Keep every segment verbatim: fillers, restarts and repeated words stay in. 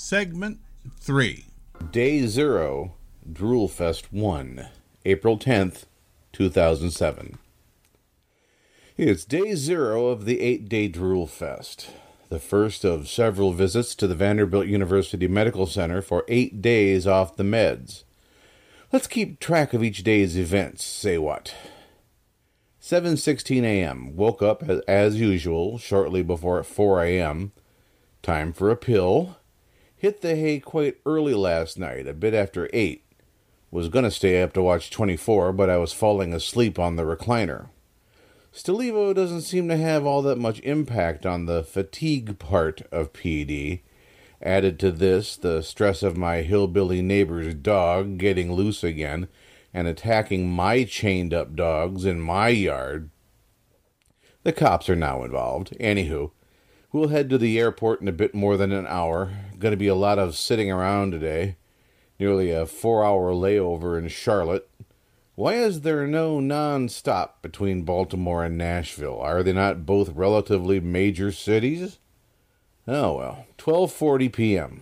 Segment three. Day Zero, Droolfest one, April tenth, two thousand seven. It's day zero of the eight-day Droolfest, the first of several visits to the Vanderbilt University Medical Center for eight days off the meds. Let's keep track of each day's events, say what. seven sixteen a.m. Woke up as usual shortly before four a.m. Time for a pill. Hit the hay quite early last night, a bit after eight. Was going to stay up to watch twenty-four, but I was falling asleep on the recliner. Stalevo doesn't seem to have all that much impact on the fatigue part of P D. Added to this, the stress of my hillbilly neighbor's dog getting loose again and attacking my chained-up dogs in my yard. The cops are now involved. Anywho, we'll head to the airport in a bit more than an hour. Going to be a lot of sitting around today. Nearly a four-hour layover in Charlotte. Why is there no non-stop between Baltimore and Nashville? Are they not both relatively major cities? Oh well, twelve forty p.m.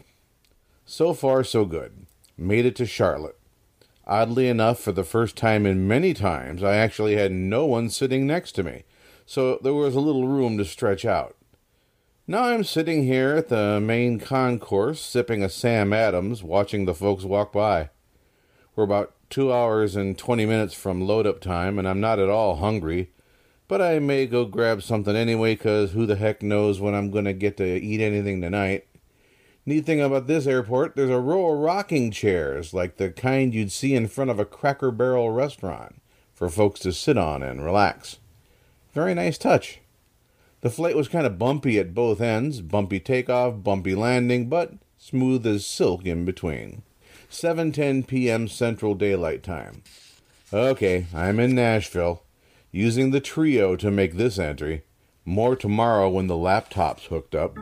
So far, so good. Made it to Charlotte. Oddly enough, for the first time in many times, I actually had no one sitting next to me, so there was a little room to stretch out. Now I'm sitting here at the main concourse, sipping a Sam Adams, watching the folks walk by. We're about two hours and twenty minutes from load-up time, and I'm not at all hungry, but I may go grab something anyway, because who the heck knows when I'm going to get to eat anything tonight. Neat thing about this airport, there's a row of rocking chairs, like the kind you'd see in front of a Cracker Barrel restaurant, for folks to sit on and relax. Very nice touch. The flight was kind of bumpy at both ends, bumpy takeoff, bumpy landing, but smooth as silk in between. seven ten p.m. Central Daylight Time. Okay, I'm in Nashville, using the Trio to make this entry. More tomorrow when the laptop's hooked up.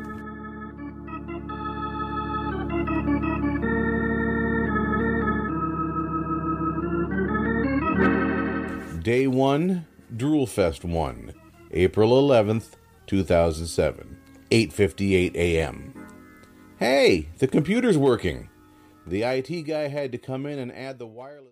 Day one, Droolfest one, April eleventh, two thousand seven, eight fifty-eight a.m. Hey, the computer's working. The I T guy had to come in and add the wireless...